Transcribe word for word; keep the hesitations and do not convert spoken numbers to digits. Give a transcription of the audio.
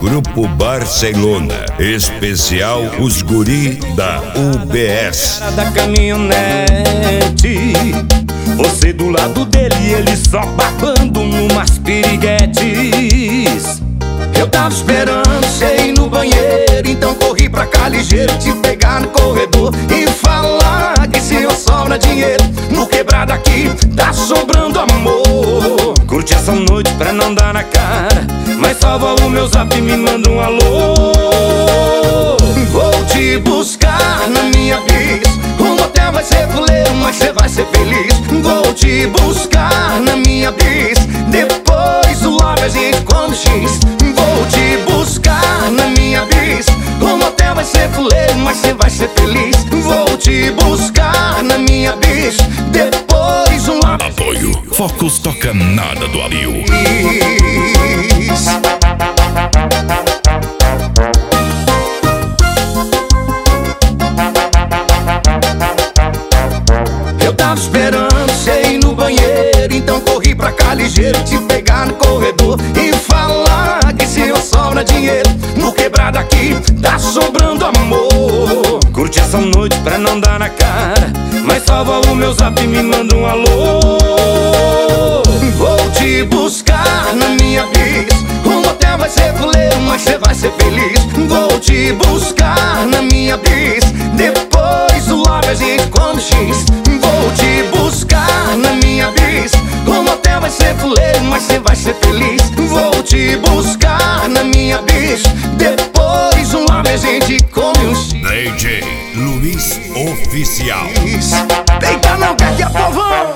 Grupo Barcelona, especial os guri da U B S. Da caminhonete, você do lado dele e ele só babando numas piriguetes. Eu tava esperando você ir no banheiro, então corri pra cá ligeiro, te pegar no corredor e falar que se eu sobra dinheiro no quebrado aqui, tá sobrando amor. Curte essa noite pra não dar na cara, mas salva o meu zap e me manda um alô. Vou te buscar na minha bis, o motel vai ser fuleiro, mas cê vai ser feliz. Vou te buscar na minha bis, depois do lobby a gente come X. Vou te buscar na minha bis, o motel vai ser fuleiro, mas cê vai ser feliz. Vou te buscar na minha bis, depois do lobby. Apoio Focus Toca Nada do Alio. Eu tava esperando você ir no banheiro, então corri pra cá ligeiro, te pegar no corredor e falar que se eu sobra dinheiro no quebrado aqui, tá sobrando amor. Curte essa noite pra não dar na cara, mas salva o meu zap e me manda um alô. Vou te buscar na minha bis, o motel vai ser fuleiro, mas cê vai ser feliz. Vou te buscar na minha bis, depois do lobby a gente come X. Vou te buscar na minha bis, o motel vai ser fuleiro, mas cê vai ser feliz. Vou te buscar na minha bis, depois do lobby a gente come um X. D J Luiz Oficial. Deita não, que aqui é povão.